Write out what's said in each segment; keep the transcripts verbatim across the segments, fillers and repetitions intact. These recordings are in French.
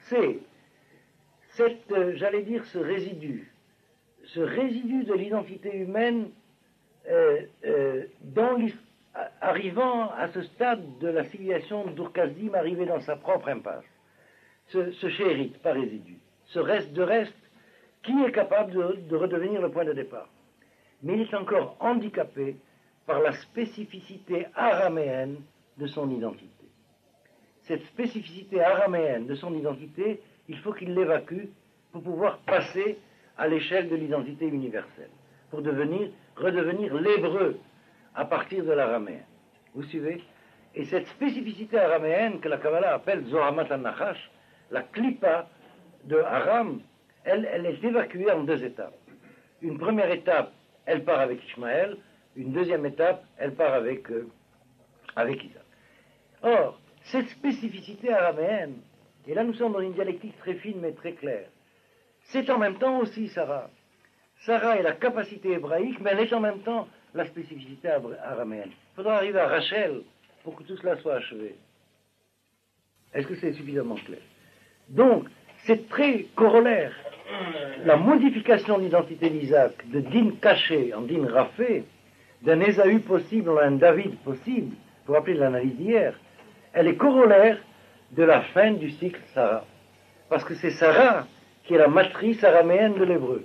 c'est cette, euh, j'allais dire, ce résidu, ce résidu de l'identité humaine euh, euh, dans arrivant à ce stade de la civilisation d'Ur-Kasdim, arrivé dans sa propre impasse. Ce, ce chérit, pas résidu, ce reste de reste, qui est capable de, de redevenir le point de départ. Mais il est encore handicapé par la spécificité araméenne de son identité. Cette spécificité araméenne de son identité, il faut qu'il l'évacue pour pouvoir passer à l'échelle de l'identité universelle, pour devenir, redevenir l'hébreu à partir de l'araméen. Vous suivez? Et cette spécificité araméenne que la Kabbalah appelle Zohamat al-Nachash, la Klippa de Aram, elle, elle est évacuée en deux étapes. Une première étape, elle part avec Ishmaël. Une deuxième étape, elle part avec, euh, avec Isaac. Or, cette spécificité araméenne, et là nous sommes dans une dialectique très fine mais très claire, c'est en même temps aussi Sarah. Sarah est la capacité hébraïque, mais elle est en même temps la spécificité araméenne. Il faudra arriver à Rachel pour que tout cela soit achevé. Est-ce que c'est suffisamment clair? Donc, c'est très corollaire. La modification d'identité d'Isaac, de Din caché en Din rafé, d'un Ésaü possible en un David possible, pour rappeler l'analyse d'hier, elle est corollaire de la fin du cycle Sarah. Parce que c'est Sarah qui est la matrice araméenne de l'hébreu.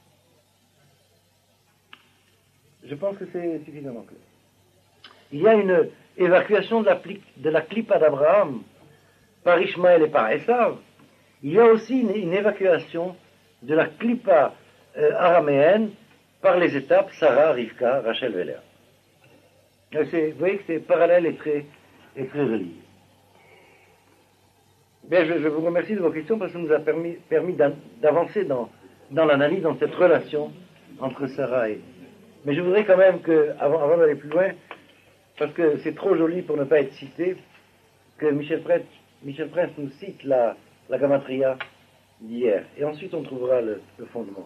Je pense que c'est suffisamment clair. Il y a une évacuation de la, de la Klippa d'Abraham par Ishmaël et par Esav. Il y a aussi une, une évacuation de la Klippa euh, araméenne par les étapes Sarah, Rivka, Rachel, Véléa. Vous voyez que c'est parallèle et très, et très relié. Bien, je, je vous remercie de vos questions parce que ça nous a permis, permis d'avancer dans, dans l'analyse, dans cette relation entre Sarah et... Mais je voudrais quand même que, avant, avant d'aller plus loin, parce que c'est trop joli pour ne pas être cité, que Michel Prince, Michel Prince nous cite la, la Gamatria d'hier. Et ensuite on trouvera le, le fondement.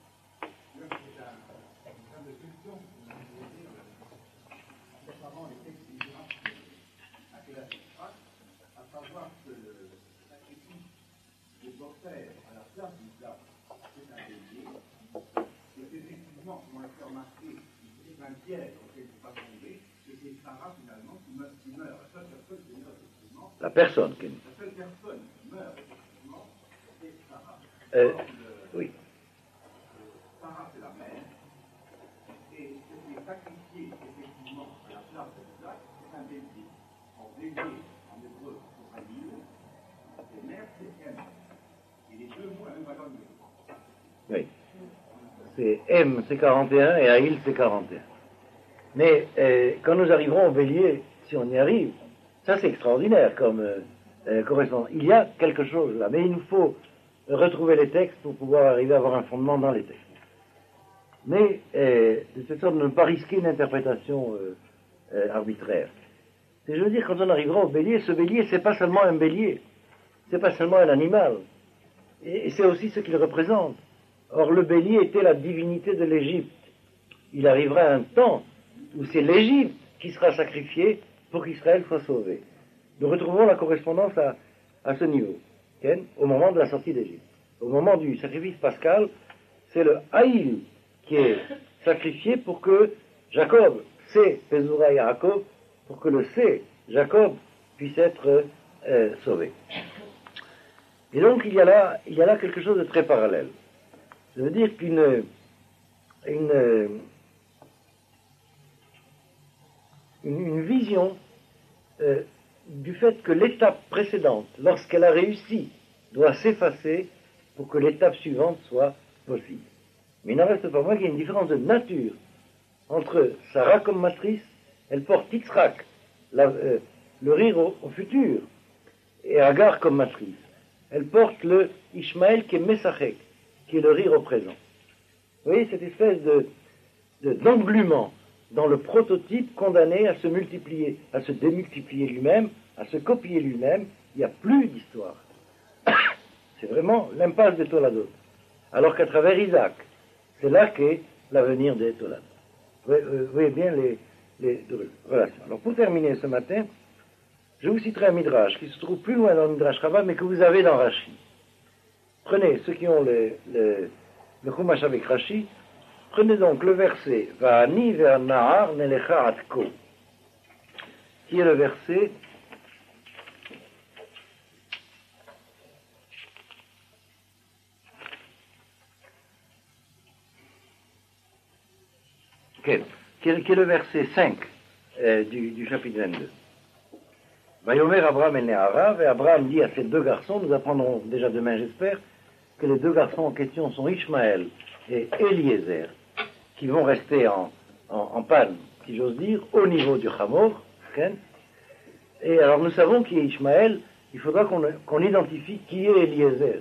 La personne qui... La seule personne qui meurt, effectivement, c'est Sarah. Euh, le, oui. Sarah, c'est la mère. Et ce qui est sacrifié, effectivement, à la place de Isaac, c'est un bélier. En bélier, en hébreu, pour Aïl, et mère, c'est M. Et les deux mots, la même valeur de oui. C'est M, c'est quarante et un, et Aïl, c'est quarante et un. Mais euh, quand nous arriverons au bélier, si on y arrive, ça, c'est extraordinaire comme euh, euh, correspondance. Il y a quelque chose là, mais il nous faut retrouver les textes pour pouvoir arriver à avoir un fondement dans les textes. Mais, euh, de cette sorte de ne pas risquer une interprétation euh, euh, arbitraire. Et je veux dire, quand on arrivera au bélier, ce bélier, c'est pas seulement un bélier, c'est pas seulement un animal, et, et c'est aussi ce qu'il représente. Or, le bélier était la divinité de l'Égypte. Il arrivera un temps où c'est l'Égypte qui sera sacrifiée pour qu'Israël soit sauvé. Nous retrouvons la correspondance à, à ce niveau, okay, au moment de la sortie d'Égypte. Au moment du sacrifice pascal, c'est le Haïl qui est sacrifié pour que Jacob, c'est Pézoura Yaakov, pour que le C, Jacob, puisse être euh, sauvé. Et donc il y a là, il y a là quelque chose de très parallèle. Ça veut dire qu'une une, une, une vision euh, du fait que l'étape précédente, lorsqu'elle a réussi, doit s'effacer pour que l'étape suivante soit possible. Mais il n'en reste pas moins qu'il y a une différence de nature entre Sarah comme matrice, elle porte Yitzhak, la, euh, le rire au, au futur, et Agar comme matrice. Elle porte le Ishmaël qui est Messachek, qui est le rire au présent. Vous voyez cette espèce de, de, d'englument dans le prototype condamné à se multiplier, à se démultiplier lui-même, à se copier lui-même. Il n'y a plus d'histoire. C'est vraiment l'impasse des Toladot. Alors qu'à travers Isaac, c'est là qu'est l'avenir des Toladot. Vous voyez bien les, les relations. Alors pour terminer ce matin, Je vous citerai un midrash qui se trouve plus loin dans le midrash Rabbah, mais que vous avez dans Rashi. Prenez ceux qui ont le, le, le Chumash avec Rashi, prenez donc le verset Va'ani ve'anahar nelecha atko, qui est le verset okay. qui, est, qui est le verset cinq euh, du, du chapitre vingt-deux. Vayomer Abraham el Neharav, et Abraham dit à ces deux garçons, nous apprendrons déjà demain j'espère, que les deux garçons en question sont Ishmaël et Eliezer, qui vont rester en, en, en panne, si j'ose dire, au niveau du Hamor. Et alors nous savons qui est Ishmaël, il faudra qu'on, qu'on identifie qui est Eliezer.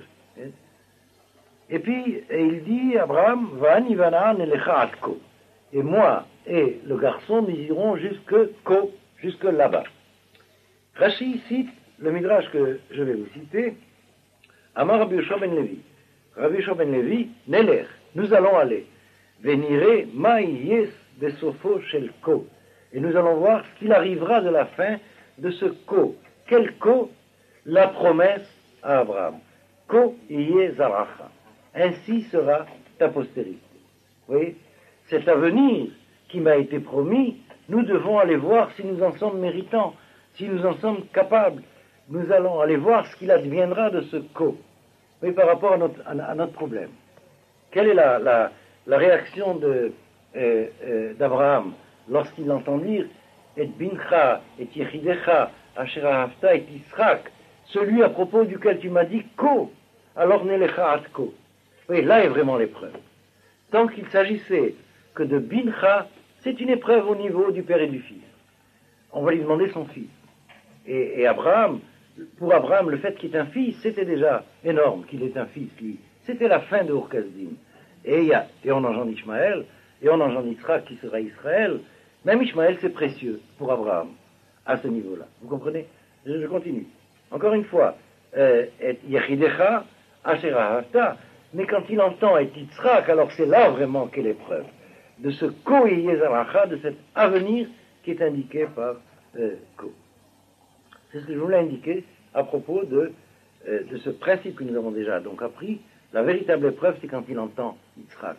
Et puis, et il dit, Abraham, Van Ivana Nelecha Atko. Et moi et le garçon, nous irons jusque Ko, jusque là-bas. Rashi cite le midrash que je vais vous citer, Amar Rabbi Yoshua ben Levi. Rabbi Yoshua ben Levi, Neler, nous allons aller. Venire ma yes besofo shel Ko. Et nous allons voir ce qu'il arrivera de la fin de ce Ko. Quel Ko? La promesse à Abraham. Ko iye zaracha. Ainsi sera ta postérité. Vous voyez, cet avenir qui m'a été promis, nous devons aller voir si nous en sommes méritants, si nous en sommes capables. Nous allons aller voir ce qu'il adviendra de ce Ko. Oui, par rapport à notre, à, à notre problème. Quelle est la, la, la réaction de, euh, euh, d'Abraham lorsqu'il entend dire Et bincha, et yechidecha, asher ahavta, et Yitzhak, celui à propos duquel tu m'as dit Ko, alors nelecha atko. Oui, là est vraiment l'épreuve. Tant qu'il s'agissait que de bincha, c'est une épreuve au niveau du père et du fils. On va lui demander son fils. Et, et Abraham, pour Abraham, le fait qu'il ait un fils, c'était déjà énorme qu'il ait un fils, lui. C'était la fin de Ur-Kasdim. Et, y a, et on engendre Ishmaël, et on engendre Yitzhak qui sera Israël. Même Ishmaël, c'est précieux pour Abraham, à ce niveau-là. Vous comprenez? je, je continue. Encore une fois, et Yechidecha, Asher Ahavta, mais quand il entend et Yitzhak, alors c'est là vraiment qu'est l'épreuve. De ce Ko Yezaracha, de cet avenir qui est indiqué par euh, Ko. C'est ce que je voulais indiquer à propos de, euh, de ce principe que nous avons déjà donc appris. La véritable épreuve, c'est quand il entend Yitzhak.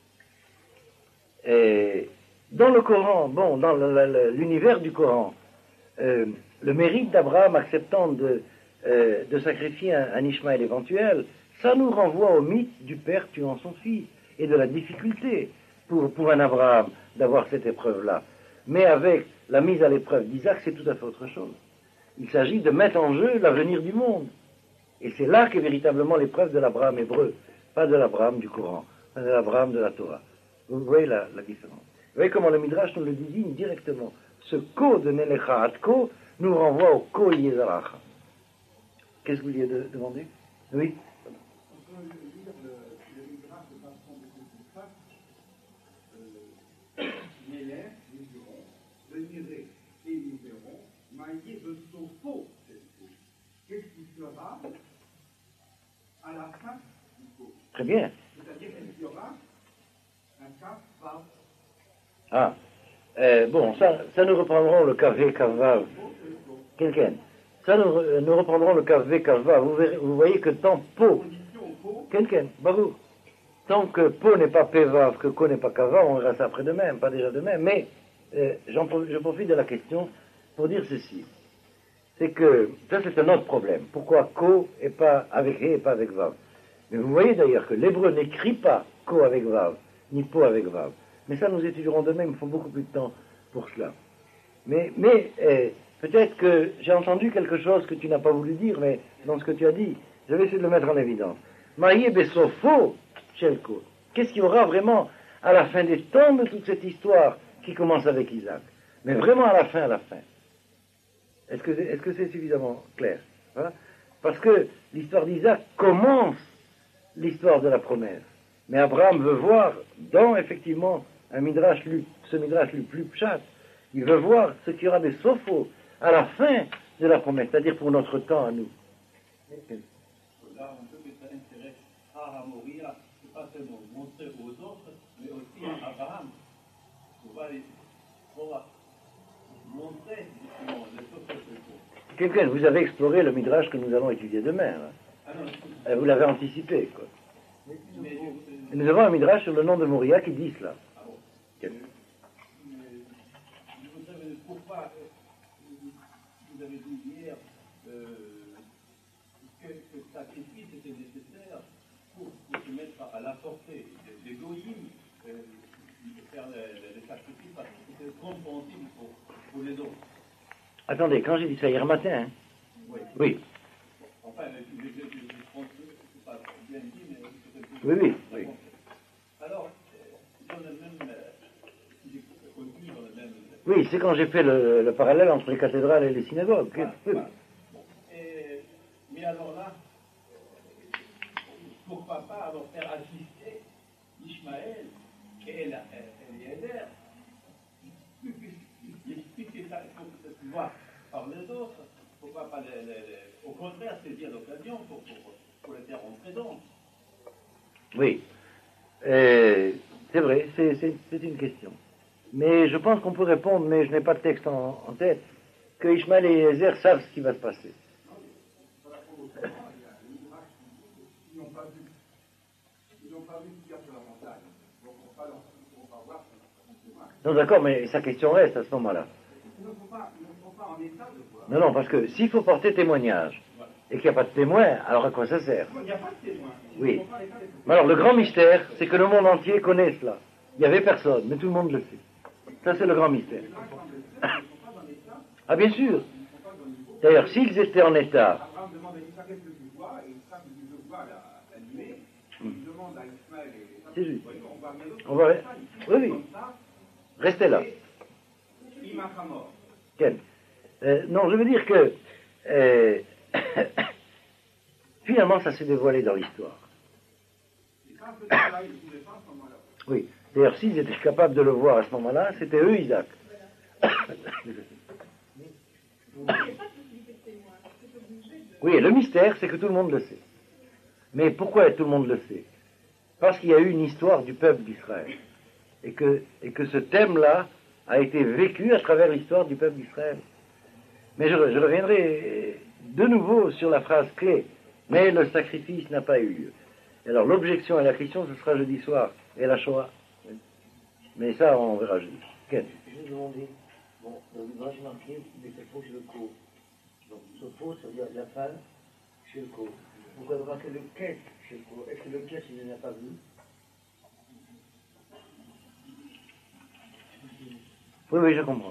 Et dans le Coran, bon, dans le, le, l'univers du Coran, euh, le mérite d'Abraham acceptant de, euh, de sacrifier un, un Ishmaël éventuel, ça nous renvoie au mythe du père tuant son fils et de la difficulté pour, pour un Abraham d'avoir cette épreuve-là. Mais avec la mise à l'épreuve d'Isaac, c'est tout à fait autre chose. Il s'agit de mettre en jeu l'avenir du monde. Et c'est là qu'est véritablement l'épreuve de l'Abraham hébreu, pas de l'Abraham du Coran, pas de l'Abraham de la Torah. Vous voyez la, la différence. Vous voyez comment le Midrash nous le désigne directement. Ce Ko de Nelecha Atko nous renvoie au Ko Yezaracha. Qu'est-ce que vous vouliez de, demander? Oui. On peut lire le, le Midrash de façon beaucoup plus simple. Néler, nous dirons, venirez et nous verrons, maillé de son faux. Qu'est-ce qui sera à la fin du Ko? Très bien. C'est-à-dire qu'il y aura un cas vav. Ah, euh, bon, ça, ça nous reprendrons le kavé kavav. Quelqu'un. Ça nous, nous reprendrons le kavé kavav. Vous, verrez, vous voyez que tant po, quelqu'un, barou, tant que po n'est pas pévav, que ko n'est pas kavav, on verra ça après de même, pas déjà de même. Mais euh, j'en, je profite de la question pour dire ceci. C'est que, ça c'est un autre problème. Pourquoi ko et pas avec ré et pas avec vav? Mais vous voyez d'ailleurs que l'hébreu n'écrit pas ko avec vav, ni po avec vav. Mais ça nous étudierons de même, il faut beaucoup plus de temps pour cela. Mais, mais eh, peut-être que j'ai entendu quelque chose que tu n'as pas voulu dire, mais dans ce que tu as dit, je vais essayer de le mettre en évidence. Maïe besofo shelko. Qu'est-ce qu'il y aura vraiment à la fin des temps de toute cette histoire qui commence avec Isaac? Mais vraiment à la fin, à la fin. Est-ce que, est-ce que c'est suffisamment clair? Hein? Parce que l'histoire d'Isaac commence l'histoire de la promesse. Mais Abraham veut voir dans, effectivement, un midrash lu, ce midrash lu plus pshat, il veut voir ce qu'il y aura des sophos à la fin de la promesse, c'est-à-dire pour notre temps à nous. Là, on peut que ça intéresse à Hamoria, c'est pas seulement montrer aux autres, mais aussi à Abraham. On va, les, on va montrer justement le sophos. Quelqu'un, vous avez exploré le Midrash que nous allons étudier demain. Hein. Ah non, Euh, Vous l'avez anticipé, quoi. mais, Et nous avons un Midrash sur le nom de Moria qui dit cela. ah bon. Quel- Mais je voudrais, pourquoi euh, vous avez dit hier euh, que, que le sacrifice était nécessaire pour, pour se mettre à la portée des, des goyim, euh, de faire les, les sacrifices parce que c'était compréhensible pour, pour les autres. Attendez, quand j'ai dit ça hier matin, hein, Oui. oui, Enfin, je, je, je, je pense que c'est pas bien dit, mais peut-être que oui, oui, oui. Alors, euh, dans le même, euh, si j'ai compris, dans le même. Oui, c'est quand j'ai fait le, le parallèle entre les cathédrales et les synagogues. Voilà, Oui. voilà. Bon. Et, mais alors là, euh, pourquoi pas alors faire assister Ishmaël et Eliezer, expliquer ça, il faut que ça se voit par les autres, pourquoi pas les, les, les, au contraire saisir l'occasion pour, pour, pour les faire entrer donc. Oui. Euh, c'est vrai, c'est, c'est, c'est une question. Mais je pense qu'on peut répondre, mais je n'ai pas de texte en, en tête, que Ishmaël et Eliezer savent ce qui va se passer. Ils n'ont pas vu. Ils n'ont pas vu ce qu'il y a sur la montagne. Donc on va, on va voir ce qu'on Non, d'accord, mais sa question reste à ce moment-là. Ils ne sont pas, ils ne sont pas en état de voir. Non, non, parce que s'il faut porter témoignage et qu'il n'y a pas de témoin, alors à quoi ça sert? Il n'y a pas de témoin. Ils Oui. ne sont pas en état de voir. Mais alors, le grand mystère, c'est que le monde entier connaît cela. Il n'y avait personne, mais tout le monde le sait. Ça, c'est le grand mystère. Là, quand ils ne sont pas en état, Ah, bien sûr. ils ne sont pas dans le niveau. D'ailleurs, s'ils étaient en état, Abraham demande à Isaac qu'est-ce que tu vois, et Isaac dit je vois la, la nuée. Il demande à Ismaël et C'est juste. voyons, on va mettre On va- comme ça, ici, oui, oui. comme ça, restez là. et il m'a pas mort. Ken. Euh, non, je veux dire que euh, finalement, ça s'est dévoilé dans l'histoire. Et ça, ce là il ne pouvait pas à ce moment-là. Oui. D'ailleurs, s'ils étaient capables de le voir à ce moment-là, c'était eux, Isaac. Oui, et le mystère, c'est que tout le monde le sait. Mais pourquoi tout le monde le sait? Parce qu'il y a eu une histoire du peuple d'Israël. Et que, et que ce thème-là a été vécu à travers l'histoire du peuple d'Israël. Mais je, je reviendrai de nouveau sur la phrase clé. Mais le sacrifice n'a pas eu lieu. Alors l'objection à la question, ce sera jeudi soir. Et la Shoah. Mais ça, on verra jeudi. Ken. Je vais demander, bon, dans le livre marqué, mais c'est faux chez le co. Donc, ce faux, ça veut dire la fin chez le co. Vous avez marqué le quête chez le co. Est-ce que le quête, il ne l'a pas vu? Oui, oui, je comprends.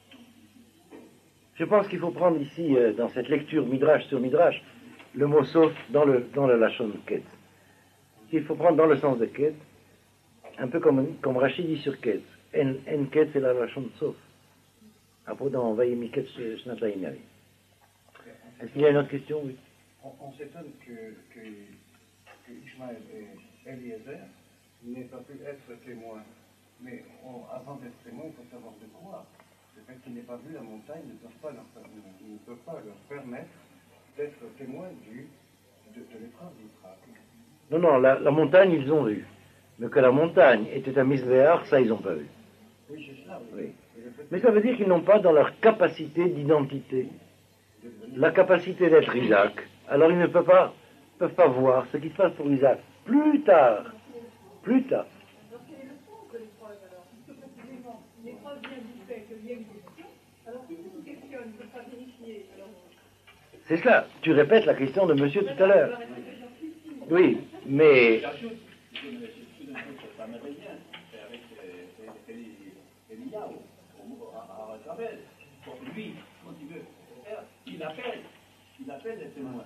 Je pense qu'il faut prendre ici, euh, dans cette lecture Midrash sur Midrash, le mot sauf dans le, dans le Lachon Ket. Il faut prendre dans le sens de Ket, un peu comme, comme Rachid dit sur Ket. En, en Ket, c'est la Lachon sauf. Après, dans Vayemi Ket, Shnatayim Yavi. Est-ce qu'il y a une autre question? Oui. On, on s'étonne que, que, que Ishmaël et Eliezer n'aient pas pu être témoins. Mais on, avant d'être témoins, il faut savoir de quoi. Le fait qu'ils n'aient pas vu la montagne ne peuvent pas leur, ne, ne peuvent pas leur permettre d'être témoins du, de, de l'épreuve d'Israël. Non, non, la, la montagne, ils ont vu. Mais que la montagne était à Misbéar, ça, ils n'ont pas vu. Oui, c'est cela. Oui. Mais ça veut dire qu'ils n'ont pas dans leur capacité d'identité la capacité d'être Isaac. Alors ils ne peuvent pas, peuvent pas voir ce qui se passe pour Isaac. Plus tard, plus tard. Donc quelle est le fond de l'épreuve alors? Puisque précisément, l'épreuve vient du fait qu'il y a une question. Alors si c'est une question, il ne peut pas vérifier. Alors, C'est cela. Tu répètes la question de monsieur tout à l'heure. Oui, mais La chose, je me suis d'un truc ça me revient, c'est avec Eliyahu, à Javel. Pour lui, quand il veut faire, il appelle, il appelle les témoins.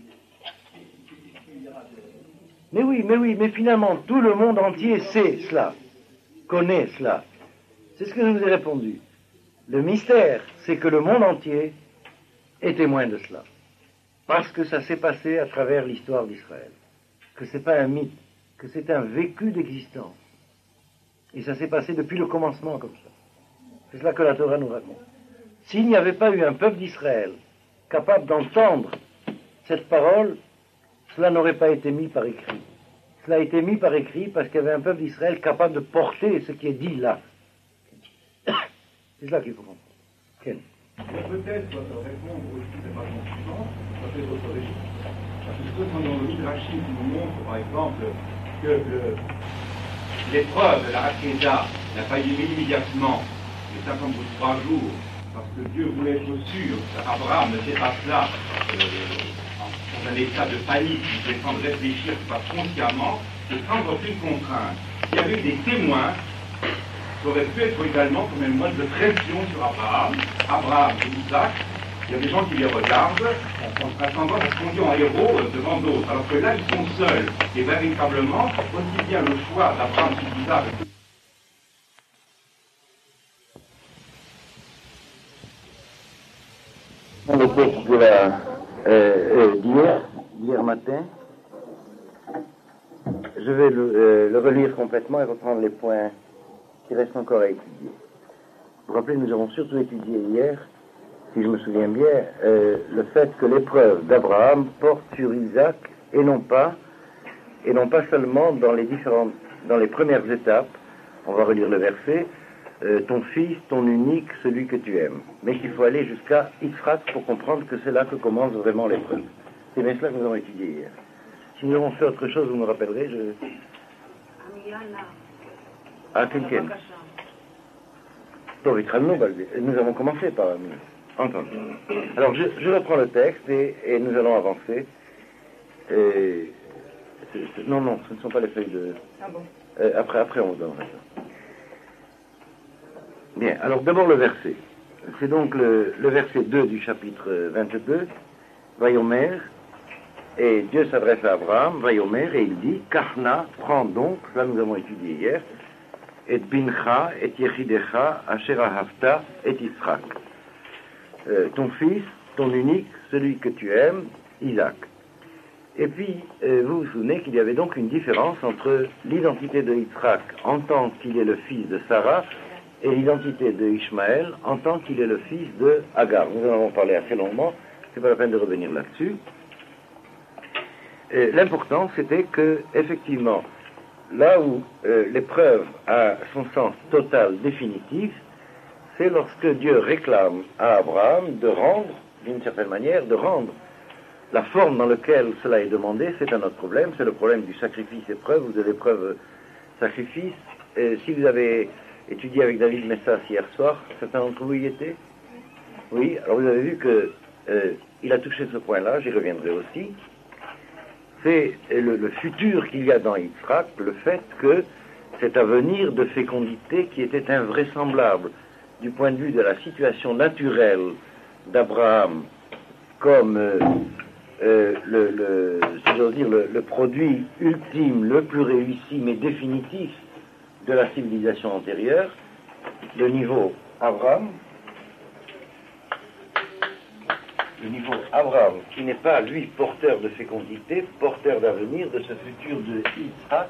Il y aura des... Mais oui, mais oui, mais finalement, tout le monde entier sait cela, connaît cela. C'est ce que je vous ai répondu. Le mystère, c'est que le monde entier est témoin de cela. Parce que ça s'est passé à travers l'histoire d'Israël. Que c'est pas un mythe, que c'est un vécu d'existence. Et ça s'est passé depuis le commencement comme ça. C'est cela que la Torah nous raconte. S'il n'y avait pas eu un peuple d'Israël capable d'entendre cette parole, cela n'aurait pas été mis par écrit. Cela a été mis par écrit parce qu'il y avait un peuple d'Israël capable de porter ce qui est dit là. C'est cela qu'il faut comprendre. Ken. Mais peut-être doit répondre aussi de façon suivante, ça fait d'autres régimes. Parce que ce sont dans le Midrashim qui nous montre, par exemple, que le, l'épreuve de la Hakeda n'a pas lieu immédiatement les cinquante-trois jours, parce que Dieu voulait être sûr qu'Abraham ne fait pas cela euh, dans un état de panique, il voulait prendre réfléchir, pas consciemment, de prendre aucune contrainte. Il y avait eu des témoins qui auraient pu être également comme un mode de pression sur Abraham, Abraham et Isaac. Il y a des gens qui les regardent, en attendant à ce qu'on dit en héros devant d'autres, alors que là ils sont seuls. Et véritablement, aussi bien le choix d'Abraham sur Isaac. Le texte de la, euh, euh, d'hier, d'hier matin, je vais le, euh, le relire complètement et reprendre les points qui restent encore à étudier. Vous vous rappelez, nous avons surtout étudié hier, si je me souviens bien, euh, le fait que l'épreuve d'Abraham porte sur Isaac et non pas, et non pas seulement dans les différentes, dans les premières étapes. On va relire le verset. Euh, ton fils, ton unique, celui que tu aimes. Mais qu'il faut aller jusqu'à Yitzhak pour comprendre que c'est là que commence vraiment l'épreuve. C'est bien cela que nous avons étudié hier. Si nous avons fait autre chose, vous me rappellerez, je... Ah, quelqu'un. Nous avons commencé par entendu. Alors, je, je reprends le texte et, et nous allons avancer. Et... C'est, c'est... Non, non, ce ne sont pas les feuilles de... Ah bon. euh, après, après, on vous donnera ça. Bien, alors d'abord le verset. C'est donc le, le verset deux du chapitre vingt-deux, Vayomer, et Dieu s'adresse à Abraham, Vayomer, et il dit, Karna, prends donc, ça nous avons étudié hier, et Bincha, et Yechidecha, Asher Ahavta, et Yitzhak. Euh, ton fils, ton unique, celui que tu aimes, Isaac. Et puis, euh, vous vous souvenez qu'il y avait donc une différence entre l'identité de Yitzhak en tant qu'il est le fils de Sarah, et l'identité de Ishmaël en tant qu'il est le fils de Hagar. Nous en avons parlé assez longuement, c'est pas la peine de revenir là-dessus. Et l'important, c'était que, effectivement, là où euh, l'épreuve a son sens total, définitif, c'est lorsque Dieu réclame à Abraham de rendre, d'une certaine manière, de rendre la forme dans laquelle cela est demandé. C'est un autre problème, c'est le problème du sacrifice-épreuve ou de l'épreuve-sacrifice. Et si vous avez étudié avec David Messas hier soir, certains d'entre vous y étaient? Oui, alors vous avez vu que euh, il a touché ce point-là, j'y reviendrai aussi. C'est le, le futur qu'il y a dans Yitzhak, le fait que cet avenir de fécondité qui était invraisemblable du point de vue de la situation naturelle d'Abraham comme euh, euh, le, le, si j'ose dire, le, le produit ultime, le plus réussi mais définitif de la civilisation antérieure, le niveau Abraham, le niveau Abraham, qui n'est pas, lui, porteur de fécondité, porteur d'avenir, de ce futur de Yitzhak,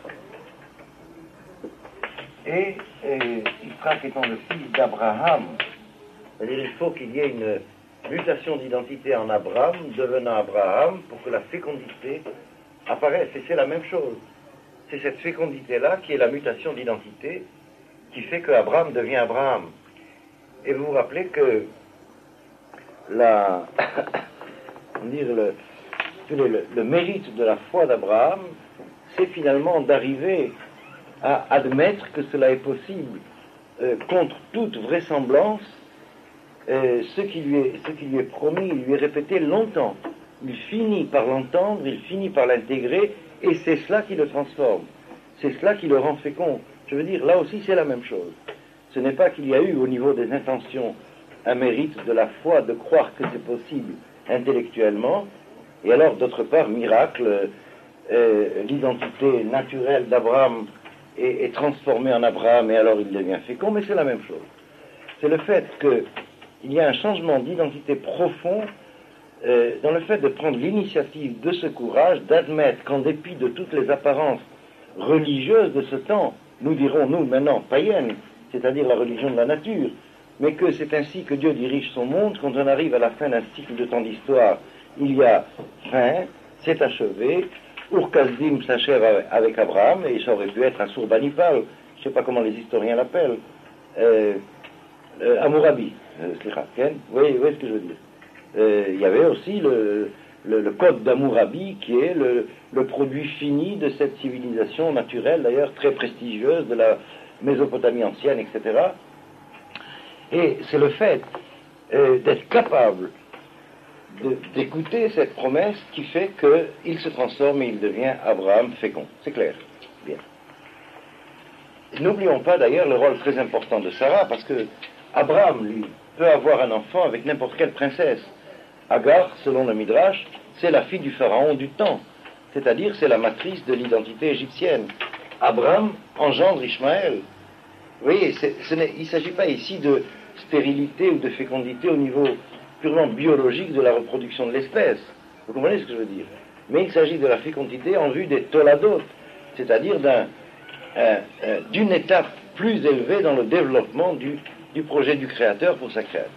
et, et Yitzhak étant le fils d'Abraham, c'est-à-dire il faut qu'il y ait une mutation d'identité en Abraham, devenant Abraham, pour que la fécondité apparaisse, et c'est la même chose. C'est cette fécondité-là qui est la mutation d'identité qui fait que Abraham devient Abraham. Et vous vous rappelez que la, dire le, le, le mérite de la foi d'Abraham, c'est finalement d'arriver à admettre que cela est possible, euh, contre toute vraisemblance, euh, ce, qui lui est, ce qui lui est promis, il lui est répété longtemps. Il finit par l'entendre, il finit par l'intégrer, et c'est cela qui le transforme. C'est cela qui le rend fécond. Je veux dire, là aussi, c'est la même chose. Ce n'est pas qu'il y a eu, au niveau des intentions, un mérite de la foi de croire que c'est possible intellectuellement, et alors, d'autre part, miracle, euh, l'identité naturelle d'Abraham est, est transformée en Abraham, et alors il devient fécond, mais c'est la même chose. C'est le fait qu'il y a un changement d'identité profond Euh, dans le fait de prendre l'initiative de ce courage, d'admettre qu'en dépit de toutes les apparences religieuses de ce temps, nous dirons, nous, maintenant, païennes, c'est-à-dire la religion de la nature, mais que c'est ainsi que Dieu dirige son monde. Quand on arrive à la fin d'un cycle de temps d'histoire, il y a fin, c'est achevé, Ur-Kasdim s'achève avec Abraham, et ça aurait pu être un Sourbanipal, je ne sais pas comment les historiens l'appellent, euh, euh, Hammurabi. Euh, slicha, Ken, oui, oui, ce que je veux dire. Euh, il y avait aussi le, le, le code d'Hammurabi qui est le, le produit fini de cette civilisation naturelle, d'ailleurs très prestigieuse, de la Mésopotamie ancienne, et cetera. Et c'est le fait euh, d'être capable de, d'écouter cette promesse qui fait qu'il se transforme et il devient Abraham fécond. C'est clair. Bien. N'oublions pas d'ailleurs le rôle très important de Sarah, parce que Abraham, lui, peut avoir un enfant avec n'importe quelle princesse. Agar, selon le Midrash, c'est la fille du pharaon du temps, c'est-à-dire c'est la matrice de l'identité égyptienne. Abraham engendre Ishmaël. Vous voyez, c'est, ce n'est, il ne s'agit pas ici de stérilité ou de fécondité au niveau purement biologique de la reproduction de l'espèce. Vous comprenez ce que je veux dire? Mais il s'agit de la fécondité en vue des toladot, c'est-à-dire d'un, un, un, d'une étape plus élevée dans le développement du, du projet du Créateur pour sa créature.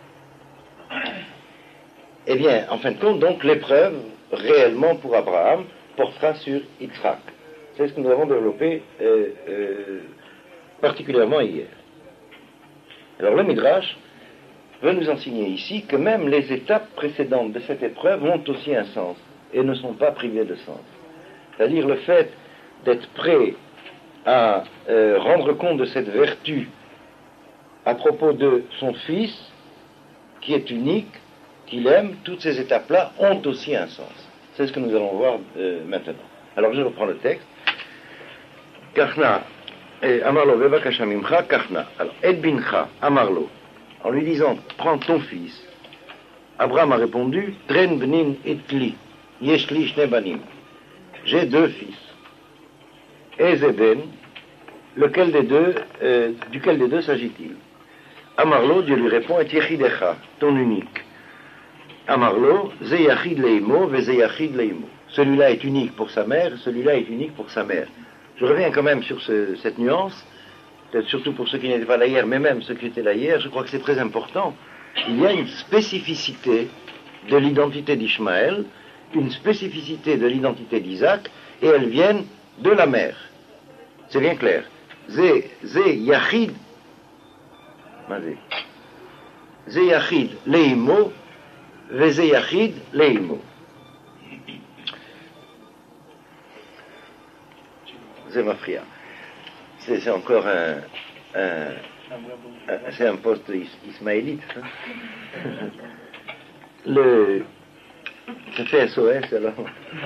Eh bien, en fin de compte, donc, l'épreuve, réellement pour Abraham, portera sur Yitzhak. C'est ce que nous avons développé euh, euh, particulièrement hier. Alors, le Midrash veut nous enseigner ici que même les étapes précédentes de cette épreuve ont aussi un sens et ne sont pas privées de sens. C'est-à-dire le fait d'être prêt à euh, rendre compte de cette vertu à propos de son fils, qui est unique, qu'il aime, toutes ces étapes-là ont aussi un sens. C'est ce que nous allons voir euh, maintenant. Alors je reprends le texte. Kachna, Amarlo, Vevakasha Mimcha, Kachna. Alors, Et Bincha, Amarlo, en lui disant, prends ton fils. Abraham a répondu, Tren Benin Itli, Yeshli Shne Banim. J'ai deux fils. Ezeben, lequel des deux, euh, duquel des deux s'agit-il? Amarlo, Dieu lui répond, et Yechidecha, ton unique. Amarlo, Ze Yachid Leimo, Ve Ze Yachid Leimo. Celui-là est unique pour sa mère, celui-là est unique pour sa mère. Je reviens quand même sur ce, cette nuance, peut-être surtout pour ceux qui n'étaient pas là hier, mais même ceux qui étaient là hier, je crois que c'est très important. Il y a une spécificité de l'identité d'Ishmaël, une spécificité de l'identité d'Isaac, et elles viennent de la mère. C'est bien clair. Ze, ze Yachid, Ze Yachid Leimo, Ve Ze Yachid Leimo. C'est ma fria. C'est, c'est encore un, un, un c'est un poste is, ismaélite. Hein? Le, ça fait S O S alors.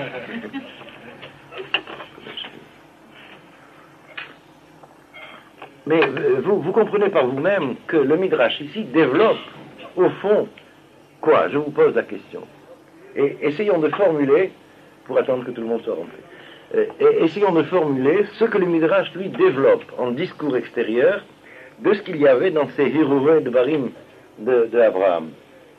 Mais vous, vous comprenez par vous-même que le Midrash ici développe au fond quoi? Je vous pose la question. Et essayons de formuler, pour attendre que tout le monde soit rentré. Et essayons de formuler ce que le Midrash, lui, développe en discours extérieur de ce qu'il y avait dans ces Hiruré de Barim de, de Abraham.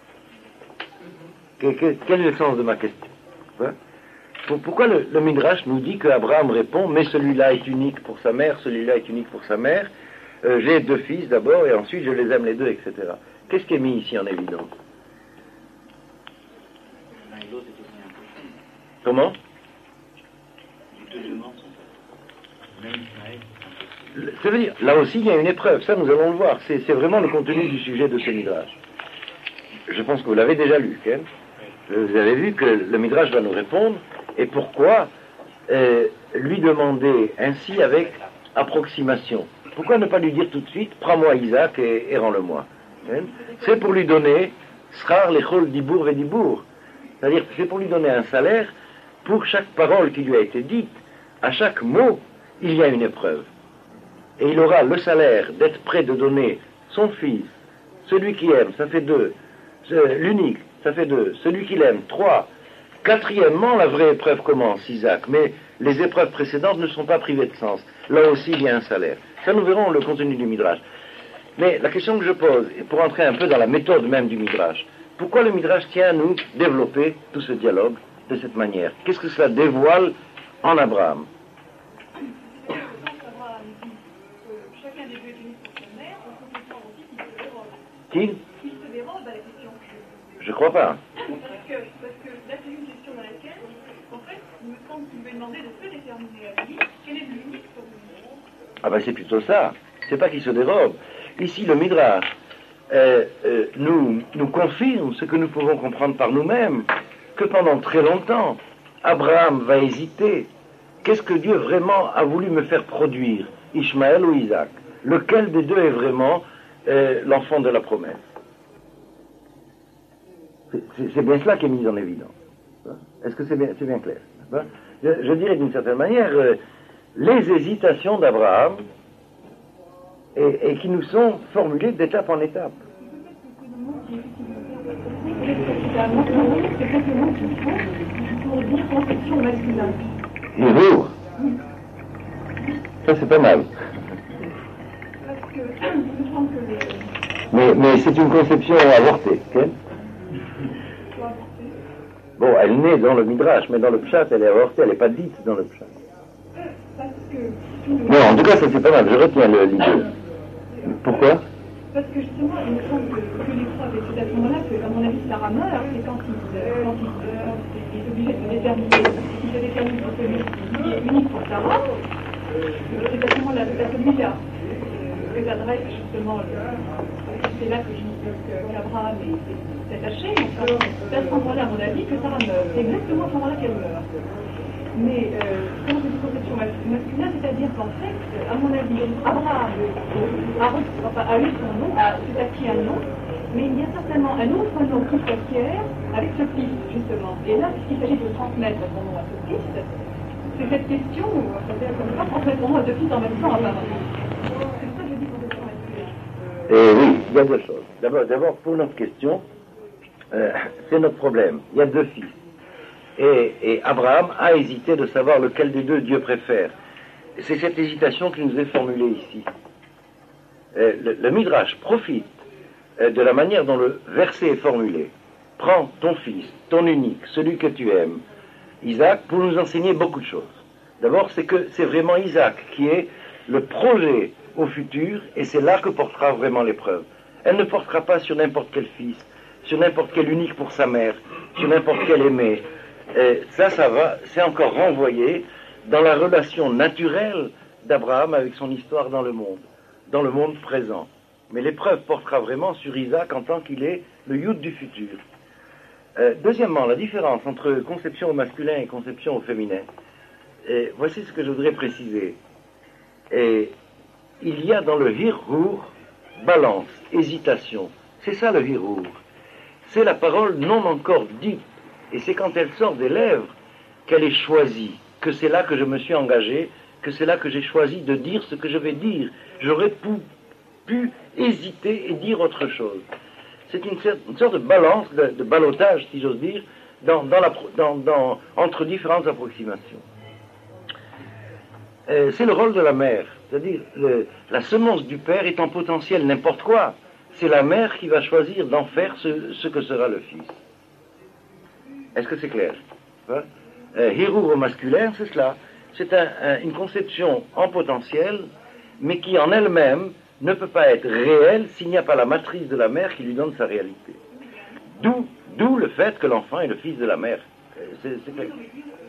Que, que, quel est le sens de ma question? Hein? Pourquoi le, le Midrash nous dit que Abraham répond, mais celui-là est unique pour sa mère, celui-là est unique pour sa mère, euh, j'ai deux fils d'abord, et ensuite je les aime les deux, et cetera. Qu'est-ce qui est mis ici en évidence? Comment? Ça veut dire, là aussi il y a une épreuve, ça nous allons le voir, c'est, c'est vraiment le contenu du sujet de ce Midrash. Je pense que vous l'avez déjà lu, Ken. Vous avez vu que le Midrash va nous répondre, et pourquoi euh, lui demander ainsi avec approximation? Pourquoi ne pas lui dire tout de suite, prends-moi Isaac et, et rends-le-moi? Hein? C'est pour lui donner, Srar lechol dibour ve dibour, c'est-à-dire c'est pour lui donner un salaire pour chaque parole qui lui a été dite. À chaque mot, il y a une épreuve. Et il aura le salaire d'être prêt de donner son fils, celui qui aime, ça fait deux, l'unique, ça fait deux, celui qu'il aime, trois. Quatrièmement, la vraie épreuve commence, Isaac, mais les épreuves précédentes ne sont pas privées de sens. Là aussi, il y a un salaire. Ça, nous verrons le contenu du Midrash. Mais la question que je pose, et pour entrer un peu dans la méthode même du Midrash, pourquoi le Midrash tient à nous développer tout ce dialogue de cette manière? Qu'est-ce que cela dévoile en Abraham? Chacun des deux est unique pour sa mère, on peut comprendre aussi qu'il se dérobe. Qui? Qu'il se dérobe à la question. Je crois pas. Parce que, parce que là, c'est une question dans laquelle, en fait, il me semble qu'il veut demander de se déterminer à lui quel est l'unique pour lui. Ah ben c'est plutôt ça. C'est pas qu'il se dérobe. Ici, le Midrash euh, euh, nous, nous confirme ce que nous pouvons comprendre par nous-mêmes, que pendant très longtemps, Abraham va hésiter. Qu'est-ce que Dieu vraiment a voulu me faire produire, Ishmaël ou Isaac? Lequel des deux est vraiment euh, l'enfant de la promesse? C'est, c'est, c'est bien cela qui est mis en évidence. Est-ce que c'est bien, c'est bien clair? je, je dirais d'une certaine manière, euh, les hésitations d'Abraham, et, et qui nous sont formulées d'étape en étape. Pour dire conception masculine. Bonjour. Ça c'est pas mal. Parce que je me semble que les... Mais, mais c'est une conception avortée, ok? Bon, elle naît dans le Midrash, mais dans le Pshat, elle est avortée, elle n'est pas dite dans le Pshat. Parce que... Non, en tout cas, ça c'est pas mal, je retiens le- l'idée. Pourquoi? Parce que justement, il me semble que, que les preuves étaient à ce moment-là, que, à mon avis, Sarah meurt, c'est quand il, euh, quand il, euh, il est obligé de se déterminer, il se détermine pour celui qui est unique pour Sarah, c'est à ce moment-là, c'est à celui-là euh, que s'adresse justement, le, c'est là que je dis que- qu'Abraham est, est attaché, enfin, c'est à ce moment-là, à mon avis, que Sarah meurt. C'est exactement à ce moment-là qu'elle meurt. Mais euh, comment c'est une conception masculine, c'est-à-dire qu'en fait, à mon avis, Abraham a, reçu- enfin, a eu son nom, a s'est acquis un nom, mais il y a certainement un autre nom qui s'acquiert avec ce fils, justement. Et là, puisqu'il s'agit de transmettre son nom à ce fils, c'est cette question, on ne peut pas transmettre son nom à deux fils en même temps, apparemment. C'est pour ça que je dis conception masculine. Eh oui, il y a deux choses. D'abord, d'abord pour notre question, euh, c'est notre problème. Il y a deux fils. Et, et Abraham a hésité de savoir lequel des deux Dieu préfère. C'est cette hésitation qui nous est formulée ici. Euh, le, le Midrash profite euh, de la manière dont le verset est formulé. Prends ton fils, ton unique, celui que tu aimes, Isaac, pour nous enseigner beaucoup de choses. D'abord, c'est que c'est vraiment Isaac qui est le projet au futur, et c'est là que portera vraiment l'épreuve. Elle ne portera pas sur n'importe quel fils, sur n'importe quel unique pour sa mère, sur n'importe quel aimé. Et ça, ça va, c'est encore renvoyé dans la relation naturelle d'Abraham avec son histoire dans le monde, dans le monde présent. Mais l'épreuve portera vraiment sur Isaac en tant qu'il est le Yud du futur. Euh, deuxièmement, la différence entre conception au masculin et conception au féminin. Et voici ce que je voudrais préciser. Et il y a dans le hirur balance, hésitation. C'est ça le hirur. C'est la parole non encore dite. Et c'est quand elle sort des lèvres qu'elle est choisie, que c'est là que je me suis engagé, que c'est là que j'ai choisi de dire ce que je vais dire. J'aurais pu, pu hésiter et dire autre chose. C'est une, une sorte de balance, de, de ballottage, si j'ose dire, dans, dans la, dans, dans, entre différentes approximations. Euh, c'est le rôle de la mère, c'est-à-dire le, la semence du père est en potentiel n'importe quoi. C'est la mère qui va choisir d'en faire ce, ce que sera le fils. Est-ce que c'est clair? Hein? euh, Hirur au masculin, c'est cela. C'est un, un, une conception en potentiel, mais qui en elle-même ne peut pas être réelle s'il n'y a pas la matrice de la mère qui lui donne sa réalité. D'où, d'où le fait que l'enfant est le fils de la mère. C'est, c'est clair.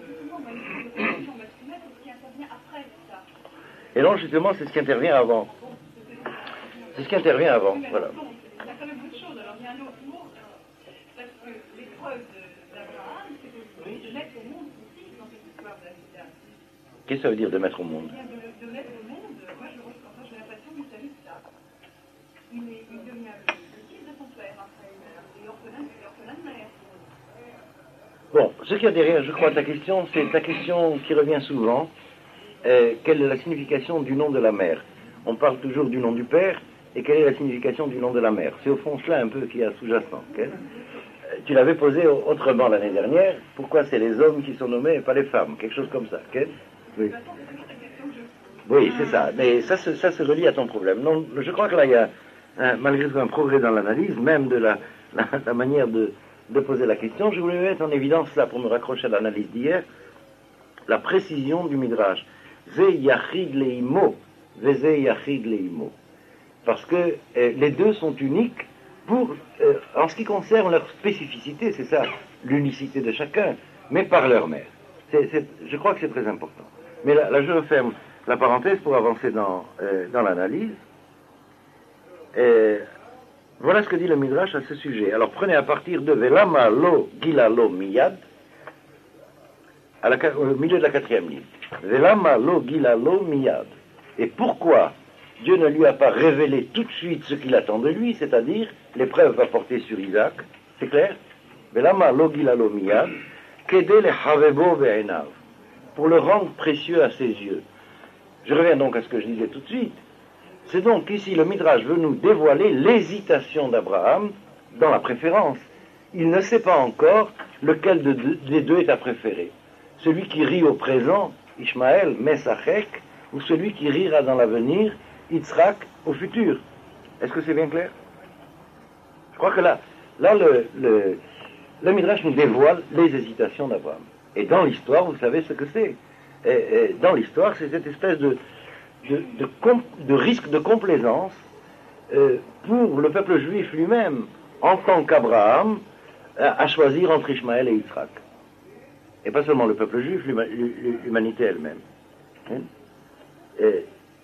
Et non, justement, c'est ce qui intervient avant. C'est ce qui intervient avant, voilà. Il y a quand même autre chose. Alors, il y a un autre mot, parce que l'épreuve d'Abraham, c'est aussi de mettre au monde aussi dans cette histoire de la Vida. Qu'est-ce que ça veut dire de mettre au monde? De, de mettre au monde, moi, je, enfin, j'ai l'impression qu'il s'agit de ça. Il, est, il devient le, le fils de son père après, il est orphelin, il est orphelin de mère. Bon, ce qu'il y a derrière, je crois, ta question, c'est ta question qui revient souvent. Euh, quelle est la signification du nom de la mère? On parle toujours du nom du père, et quelle est la signification du nom de la mère? C'est au fond cela un peu qui est sous-jacent. Okay? Euh, tu l'avais posé autrement l'année dernière. Pourquoi c'est les hommes qui sont nommés et pas les femmes? Quelque chose comme ça. Okay? Oui, oui c'est ça. Mais ça, ça se relie à ton problème. Non, je crois que là, il y a un, malgré tout un progrès dans l'analyse, même de la, la, la manière de, de poser la question. Je voulais mettre en évidence là, pour me raccrocher à l'analyse d'hier, la précision du Midrash. Ze yachid leimo, veze yachid leimo. Parce que euh, les deux sont uniques pour, euh, en ce qui concerne leur spécificité, c'est ça, l'unicité de chacun, mais par leur mère. C'est, c'est, je crois que c'est très important. Mais là, là je referme la parenthèse pour avancer dans, euh, dans l'analyse. Euh, Voilà ce que dit le Midrash à ce sujet. Alors prenez à partir de Velama lo gilalo miyad, à la, au milieu de la quatrième ligne. Velama lo gilalo miyad. Et pourquoi Dieu ne lui a pas révélé tout de suite ce qu'il attend de lui, c'est-à-dire l'épreuve va porter sur Isaac, c'est clair? Velama lo gilalo miyad, kede le havebo ve'enav, pour le rendre précieux à ses yeux. Je reviens donc à ce que je disais tout de suite. C'est donc ici le Midrash veut nous dévoiler l'hésitation d'Abraham dans la préférence. Il ne sait pas encore lequel de deux, des deux est à préférer. Celui qui rit au présent, Ishmaël, Mesachek, ou celui qui rira dans l'avenir, Yitzhak, au futur. Est-ce que c'est bien clair? Je crois que là, là le, le, le Midrash nous dévoile les hésitations d'Abraham. Et dans l'histoire, vous savez ce que c'est. Et, et dans l'histoire, c'est cette espèce de De, de, com- de risque de complaisance euh, pour le peuple juif lui-même, en tant qu'Abraham, à, à choisir entre Ishmaël et Yitzhak. Et pas seulement le peuple juif, l'huma- l'humanité elle-même. Hein? Et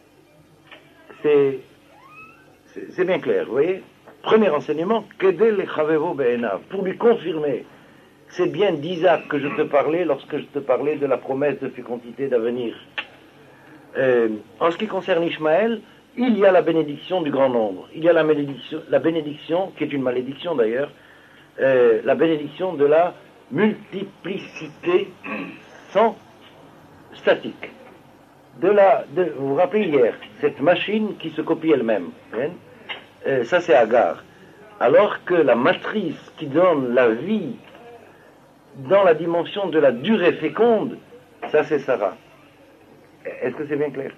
c'est, c'est, c'est bien clair, vous voyez. Premier enseignement, Kedel le chavevo be'enav, pour lui confirmer, c'est bien d'Isaac que je te parlais lorsque je te parlais de la promesse de fécondité d'avenir. Euh, en ce qui concerne Ishmaël, il y a la bénédiction du grand nombre. Il y a la bénédiction, la bénédiction qui est une malédiction d'ailleurs, euh, la bénédiction de la multiplicité sans statique. De la, de, vous vous rappelez hier, cette machine qui se copie elle-même, hein, euh, ça c'est Agar. Alors que la matrice qui donne la vie dans la dimension de la durée féconde, ça c'est Sarah. Est-ce que c'est bien clair?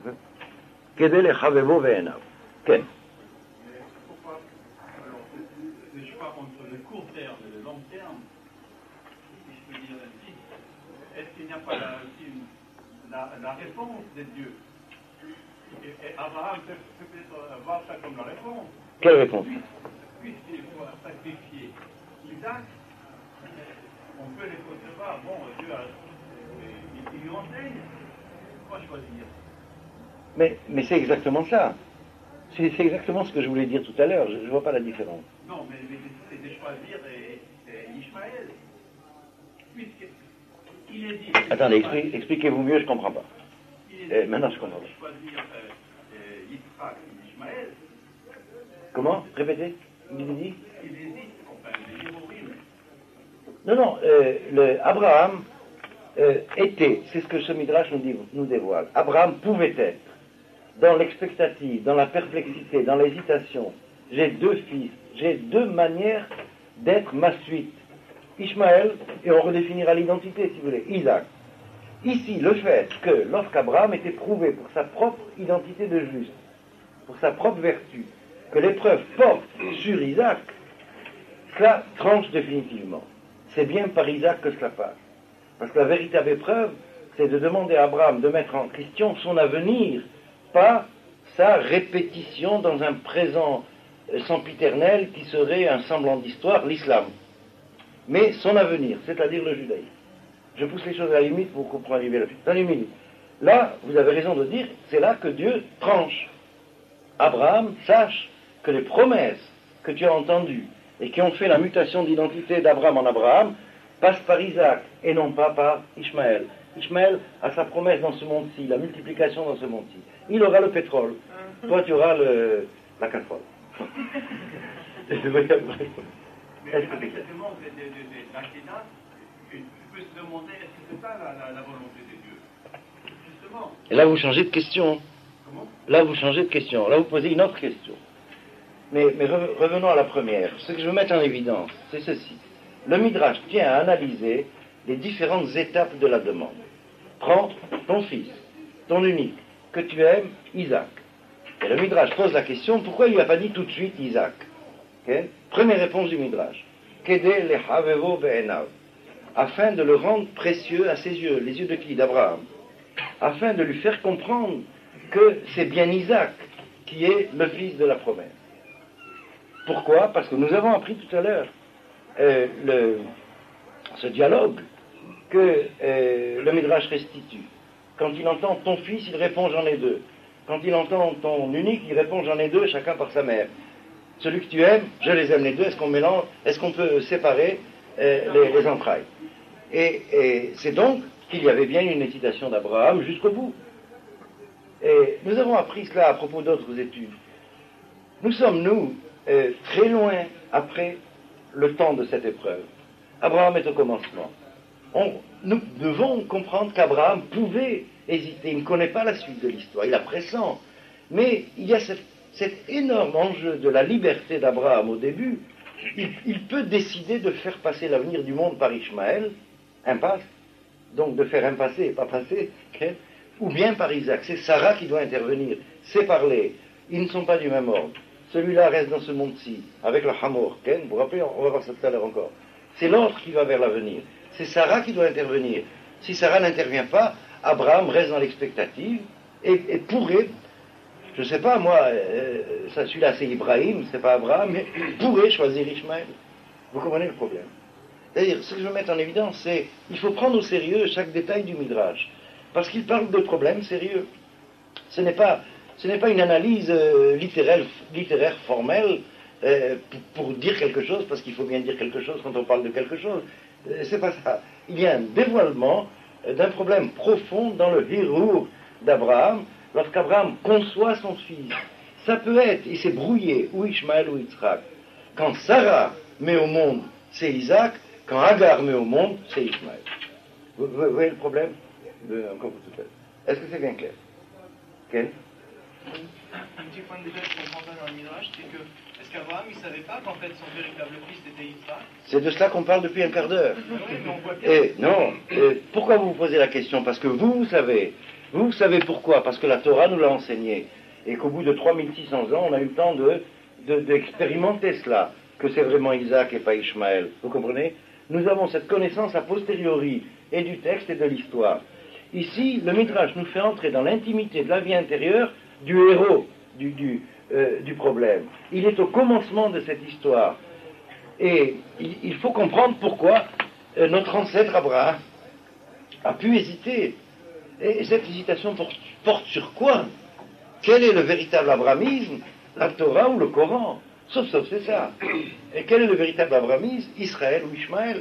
Kedel et Chavebo ve'enav. Ken. Pourquoi alors, le choix entre le court terme et le long terme, si je peux dire ainsi, est-ce qu'il n'y a pas là aussi une, la, la réponse des dieux? Et, et Abraham peut, peut peut-être voir ça comme la réponse. Quelle réponse? Puisqu'il faut sacrifier Isaac, on peut les concevoir. Bon, Dieu a, il, il lui enseigne. Choisir. Mais, mais c'est exactement ça. C'est, c'est exactement ce que je voulais dire tout à l'heure. Je ne vois pas la différence. Non, mais, mais c'est de choisir et, et Ishmaël. Puisqu'il est dit... Attendez, expli- expliquez-vous mieux, je ne comprends pas. Eh, maintenant, je comprends. Choisir euh, euh, Yitzhak et Ishmaël. Comment? Répétez. Il dit Il hésite, enfin, les Hémorim. Non, non. Euh, le, Abraham... Euh, était, c'est ce que ce Midrash nous, dit, nous dévoile. Abraham pouvait être dans l'expectative, dans la perplexité, dans l'hésitation. J'ai deux fils, j'ai deux manières d'être ma suite. Ishmaël, et on redéfinira l'identité si vous voulez, Isaac. Ici, le fait que lorsqu'Abraham était prouvé pour sa propre identité de juste, pour sa propre vertu, que l'épreuve porte sur Isaac, cela tranche définitivement. C'est bien par Isaac que cela passe. Parce que la véritable épreuve, c'est de demander à Abraham de mettre en question son avenir, pas sa répétition dans un présent sempiternel qui serait un semblant d'histoire, l'islam. Mais son avenir, c'est-à-dire le judaïsme. Je pousse les choses à la limite pour qu'on puisse arriver là-dessus. Dans une minute. Là, vous avez raison de dire, c'est là que Dieu tranche. Abraham, sache que les promesses que tu as entendues et qui ont fait la mutation d'identité d'Abraham en Abraham, passe par Isaac et non pas par Ishmaël. Ishmaël a sa promesse dans ce monde-ci, la multiplication dans ce monde-ci. Il aura le pétrole. Toi, tu auras le, la casserole. Mais Est-ce que avec c'est ce monde de, de, de, d'Akhéna, tu peux se demander est-ce que c'est ça la, la, la volonté de Dieu? Justement. Et là, vous changez de question. Comment? Là, vous changez de question. Là, vous posez une autre question. Mais, mais revenons à la première. Ce que je veux mettre en évidence, c'est ceci. Le Midrash tient à analyser les différentes étapes de la demande. Prends ton fils, ton unique, que tu aimes, Isaac. Et le Midrash pose la question, pourquoi il ne lui a pas dit tout de suite Isaac? Okay? Première réponse du Midrash. Kedé le havevo be'enav. Afin de le rendre précieux à ses yeux. Les yeux de qui? D'Abraham. Afin de lui faire comprendre que c'est bien Isaac qui est le fils de la promesse. Pourquoi? Parce que nous avons appris tout à l'heure Euh, le, ce dialogue que euh, le Midrash restitue. Quand il entend ton fils, il répond j'en ai deux. Quand il entend ton unique, il répond j'en ai deux, chacun par sa mère. Celui que tu aimes, je les aime les deux. Est-ce qu'on mélange, est-ce qu'on peut séparer euh, les, les entrailles? Et, et c'est donc qu'il y avait bien une hésitation d'Abraham jusqu'au bout. Et nous avons appris cela à propos d'autres études. Nous sommes, nous, euh, très loin après le temps de cette épreuve. Abraham est au commencement. On, nous devons comprendre qu'Abraham pouvait hésiter. Il ne connaît pas la suite de l'histoire, il la pressent. Mais il y a cette, cet énorme enjeu de la liberté d'Abraham au début. Il, il peut décider de faire passer l'avenir du monde par Ishmaël, impasse, donc de faire impasser et pas passer, okay, ou bien par Isaac. C'est Sarah qui doit intervenir, séparer. Ils ne sont pas du même ordre. Celui-là reste dans ce monde-ci, avec le Hamor, okay. Vous vous rappelez, on va voir ça tout à l'heure encore. C'est l'autre qui va vers l'avenir. C'est Sarah qui doit intervenir. Si Sarah n'intervient pas, Abraham reste dans l'expectative et, et pourrait, je ne sais pas moi, euh, ça, celui-là c'est Ibrahim, c'est pas Abraham, mais pourrait choisir Ishmaël. Vous comprenez le problème? C'est-à-dire, ce que je veux mettre en évidence, c'est il faut prendre au sérieux chaque détail du Midrash, parce qu'il parle de problèmes sérieux. Ce n'est pas, ce n'est pas une analyse euh, littéraire, littéraire formelle euh, pour, pour dire quelque chose, parce qu'il faut bien dire quelque chose quand on parle de quelque chose. Euh, c'est pas ça. Il y a un dévoilement euh, d'un problème profond dans le hirour d'Abraham, lorsqu'Abraham conçoit son fils. Ça peut être, il s'est brouillé, ou Ishmaël ou Yitzhak. Quand Sarah met au monde, c'est Isaac. Quand Agar met au monde, c'est Ishmaël. Vous, vous, vous voyez le problème de, encore pour tout à l'heure. Est-ce que c'est bien clair? Ken? Un petit point de détail qu'on comprend pas dans le Midrash, c'est que est-ce qu'Abraham il savait pas qu'en fait son véritable fils était Yitzhak? C'est de cela qu'on parle depuis un quart d'heure. Oui, mais on voit bien. Et non, et pourquoi vous vous posez la question? Parce que vous, vous savez. Vous, vous savez pourquoi? Parce que la Torah nous l'a enseigné. Et qu'au bout de trois mille six cents ans, on a eu le temps de, de, d'expérimenter cela, que c'est vraiment Isaac et pas Ishmaël. Vous comprenez? Nous avons cette connaissance a posteriori, et du texte et de l'histoire. Ici, le Midrash nous fait entrer dans l'intimité de la vie intérieure du héros du, du, euh, du problème. Il est au commencement de cette histoire. Et il, il faut comprendre pourquoi euh, notre ancêtre Abraham a pu hésiter. Et cette hésitation porte, porte sur quoi? Quel est le véritable abrahamisme? La Torah ou le Coran? Sauf, sauf, c'est ça. Et quel est le véritable abrahamisme? Israël ou Ishmaël?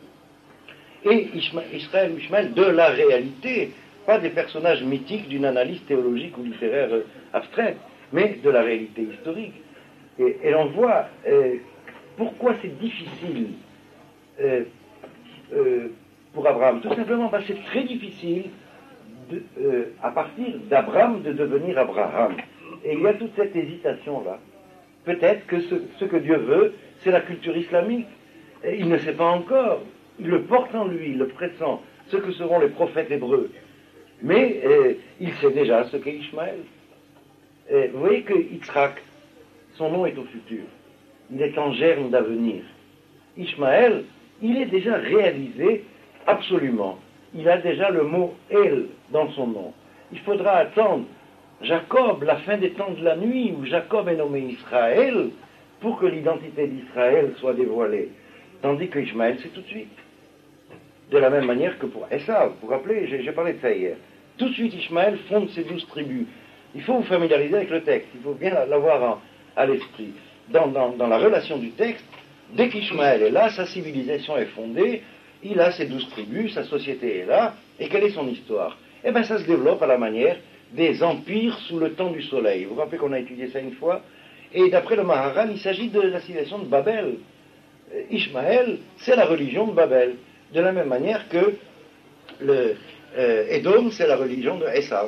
Et Ishma, Israël ou Ishmaël de la réalité, pas des personnages mythiques d'une analyse théologique ou littéraire euh, abstraite, mais de la réalité historique. Et, et on voit euh, pourquoi c'est difficile euh, euh, pour Abraham. Tout simplement parce que c'est très difficile de, euh, à partir d'Abraham de devenir Abraham. Et il y a toute cette hésitation-là. Peut-être que ce, ce que Dieu veut, c'est la culture islamique. Et il ne sait pas encore. Il le porte en lui, il le pressent, ce que seront les prophètes hébreux. Mais euh, il sait déjà ce qu'est Ishmaël. Et vous voyez que Yitzhak, son nom est au futur. Il est en germe d'avenir. Ishmaël, il est déjà réalisé absolument. Il a déjà le mot El dans son nom. Il faudra attendre Jacob, la fin des temps de la nuit, où Jacob est nommé Israël, pour que l'identité d'Israël soit dévoilée. Tandis que Ishmaël, c'est tout de suite. De la même manière que pour Esav, vous vous rappelez, j'ai, j'ai parlé de ça hier. Tout de suite, Ishmaël fonde ses douze tribus. Il faut vous familiariser avec le texte, il faut bien l'avoir en, à l'esprit. Dans, dans, dans la relation du texte, dès qu'Ishmaël est là, sa civilisation est fondée, il a ses douze tribus, sa société est là, et quelle est son histoire? Eh bien, ça se développe à la manière des empires sous le temps du soleil. Vous vous rappelez qu'on a étudié ça une fois? Et d'après le Maharal, il s'agit de la civilisation de Babel. Ishmaël, c'est la religion de Babel. De la même manière que le euh, Édom, c'est la religion de Esav.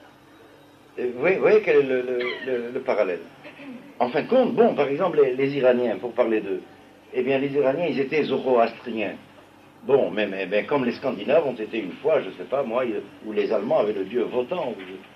Vous voyez, vous voyez quel est le, le, le, le parallèle? En fin de compte, bon, par exemple, les, les Iraniens, pour parler d'eux, eh bien, les Iraniens, ils étaient zoroastriens. Bon, mais, mais, mais comme les Scandinaves ont été une fois, je ne sais pas, moi, ils, ou les Allemands avaient le dieu Wotan.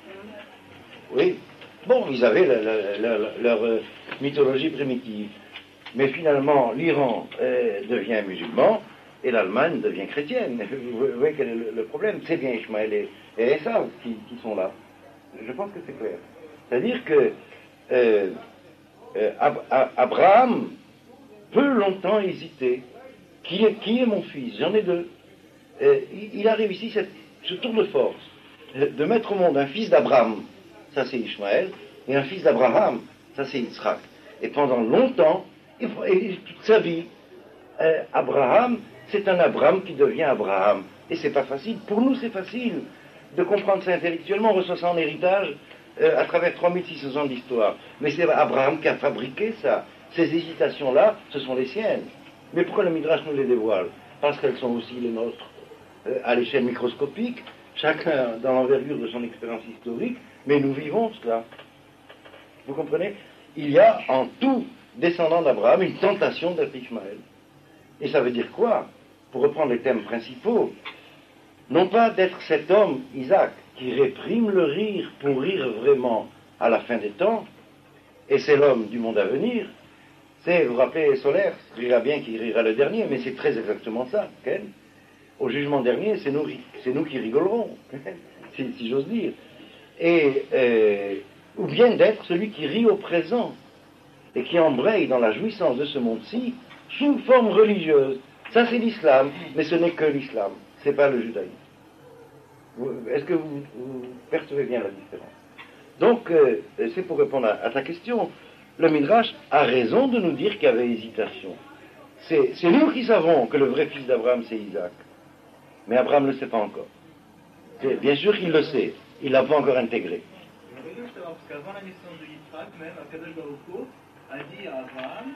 Oui. Bon, ils avaient la, la, la, la, leur euh, mythologie primitive. Mais finalement, l'Iran euh, devient musulman et l'Allemagne devient chrétienne. Vous voyez quel est le, le problème? C'est bien Ishmaël et, et Esav qui, qui sont là. Je pense que c'est clair. C'est-à-dire que euh, euh, Ab- Ab- Abraham peut longtemps hésiter. Qui est, qui est mon fils? J'en ai deux. Euh, il, il a réussi cette, ce tour de force de mettre au monde un fils d'Abraham, ça c'est Ishmaël, et un fils d'Abraham, ça c'est Yitzhak. Et pendant longtemps, et, et toute sa vie, euh, Abraham, c'est un Abraham qui devient Abraham. Et c'est pas facile. Pour nous, c'est facile de comprendre ça intellectuellement. On reçoit ça en héritage euh, à travers trois mille six cents ans d'histoire. Mais c'est Abraham qui a fabriqué ça. Ces hésitations-là, ce sont les siennes. Mais pourquoi le Midrash nous les dévoile? Parce qu'elles sont aussi les nôtres euh, à l'échelle microscopique, chacun dans l'envergure de son expérience historique, mais nous vivons cela. Vous comprenez? Il y a en tout descendant d'Abraham une tentation d'être Ishmaël. Et ça veut dire quoi? Pour reprendre les thèmes principaux, non pas d'être cet homme, Isaac, qui réprime le rire pour rire vraiment à la fin des temps, et c'est l'homme du monde à venir. C'est, vous vous rappelez, Solaire, rira bien qui rira le dernier, mais c'est très exactement ça. Okay? Au jugement dernier, c'est nous, c'est nous qui rigolerons, si, si j'ose dire. Et, euh, ou bien d'être celui qui rit au présent, et qui embraye dans la jouissance de ce monde-ci, sous forme religieuse. Ça, c'est l'islam, mais ce n'est que l'islam, c'est pas le judaïsme. Est-ce que vous, vous percevez bien la différence? Donc, euh, c'est pour répondre à, à ta question. Le Midrash a raison de nous dire qu'il y avait hésitation. C'est, c'est nous qui savons que le vrai fils d'Abraham, c'est Isaac. Mais Abraham ne le sait pas encore. C'est, bien sûr qu'il le sait. Il ne l'a pas encore intégré. Parce qu'avant la naissance de Yitzhak, même, Akadosh Baruch Hu a dit à Abraham,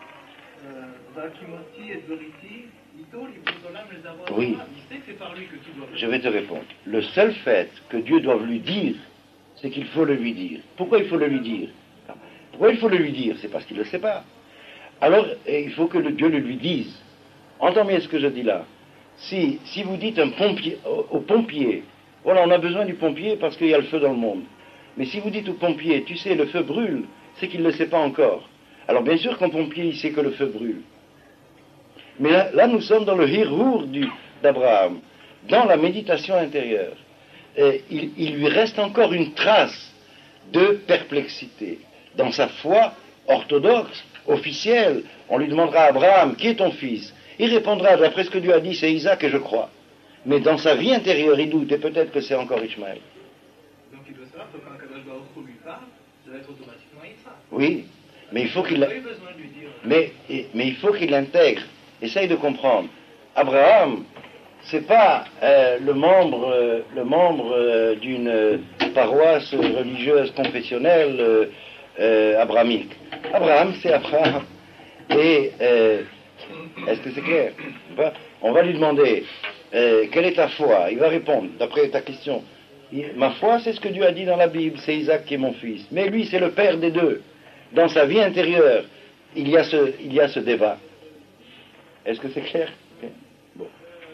Vakimoti et Doriti, Ito, l'Ibrozolam, les avoir. Oui. Il sait que c'est par lui que tout doit. Je vais te répondre. Le seul fait que Dieu doive lui dire, c'est qu'il faut le lui dire. Pourquoi il faut le lui dire? Pourquoi il faut le lui dire? C'est parce qu'il ne le sait pas. Alors, il faut que le Dieu le lui dise. Entends bien ce que je dis là. Si, si vous dites un pompier, au, au pompier, voilà, on a besoin du pompier parce qu'il y a le feu dans le monde. Mais si vous dites au pompier, tu sais, le feu brûle, c'est qu'il ne le sait pas encore. Alors bien sûr qu'un pompier, il sait que le feu brûle. Mais là, là nous sommes dans le hirhour du, d'Abraham, dans la méditation intérieure. Et il, il lui reste encore une trace de perplexité. Dans sa foi orthodoxe, officielle, on lui demandera à Abraham, qui est ton fils? Il répondra, d'après ce que Dieu a dit, c'est Isaac et je crois. Mais dans sa vie intérieure, il doute, et peut-être que c'est encore Ishmaël. Donc il doit savoir que quand Akadosh Baruch Hu lui parle, ça va être automatiquement Isaac. Oui, mais il faut qu'il... Il n'a pas eu besoin de lui dire. Mais, mais il faut qu'il l'intègre. Essaye de comprendre. Abraham, c'est pas euh, le membre, euh, le membre euh, d'une euh, paroisse religieuse confessionnelle euh, euh, abrahamique. Abraham, c'est Abraham. Et euh, est-ce que c'est clair? On va lui demander euh, quelle est ta foi? Il va répondre, d'après ta question. Il, ma foi, c'est ce que Dieu a dit dans la Bible, c'est Isaac qui est mon fils. Mais lui, c'est le père des deux. Dans sa vie intérieure, il y a ce, il y a ce débat. Est-ce que c'est clair? Okay. Bon.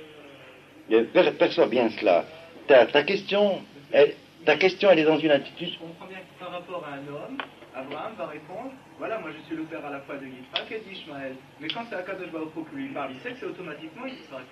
Per, perçois bien cela. Ta, ta, question, elle, ta question, elle est dans une attitude... Je comprends bien que par rapport à un homme, Abraham va répondre, voilà, moi je suis le père à la fois de Yitzhak et d'Ishmaël. Mais quand c'est Akadosh Baruch Hu qui lui parle, il sait que c'est automatiquement Yitzhak.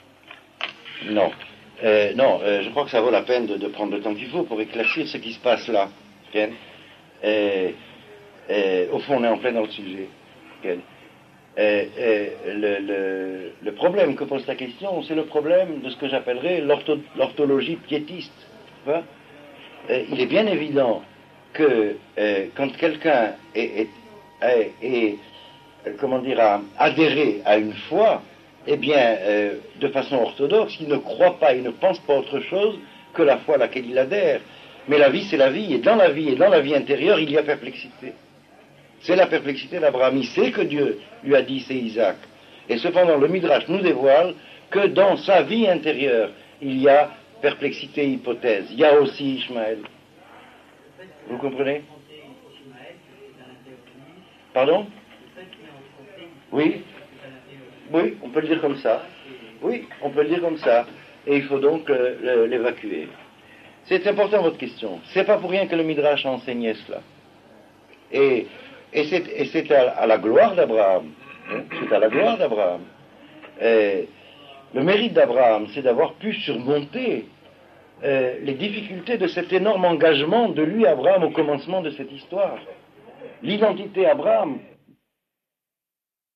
Non. Euh, non, euh, je crois que ça vaut la peine de, de prendre le temps qu'il faut pour éclaircir ce qui se passe là. Okay. Et, et, au fond, on est en plein dans le sujet. Okay. Et, et, le, le, le problème que pose ta question, c'est le problème de ce que j'appellerais l'ortho, l'orthologie piétiste. Hein? Et, il est bien évident que euh, quand quelqu'un est, est, est, est comment dire, a adhéré à une foi, eh bien, euh, de façon orthodoxe, il ne croit pas, il ne pense pas autre chose que la foi à laquelle il adhère. Mais la vie, c'est la vie, et dans la vie, et dans la vie intérieure, il y a perplexité. C'est la perplexité d'Abraham. Il sait que Dieu lui a dit c'est Isaac. Et cependant, le Midrash nous dévoile que dans sa vie intérieure, il y a perplexité, hypothèse. Il y a aussi Ishmaël. Vous comprenez? Pardon? Oui? Oui, on peut le dire comme ça. Oui, on peut le dire comme ça. Et il faut donc euh, l'évacuer. C'est important votre question. C'est pas pour rien que le Midrash a enseigné cela. Et, et c'est, et c'est à, à la gloire d'Abraham. Hein, c'est à la gloire d'Abraham. Et le mérite d'Abraham, c'est d'avoir pu surmonter euh, les difficultés de cet énorme engagement de lui, Abraham, au commencement de cette histoire. L'identité Abraham,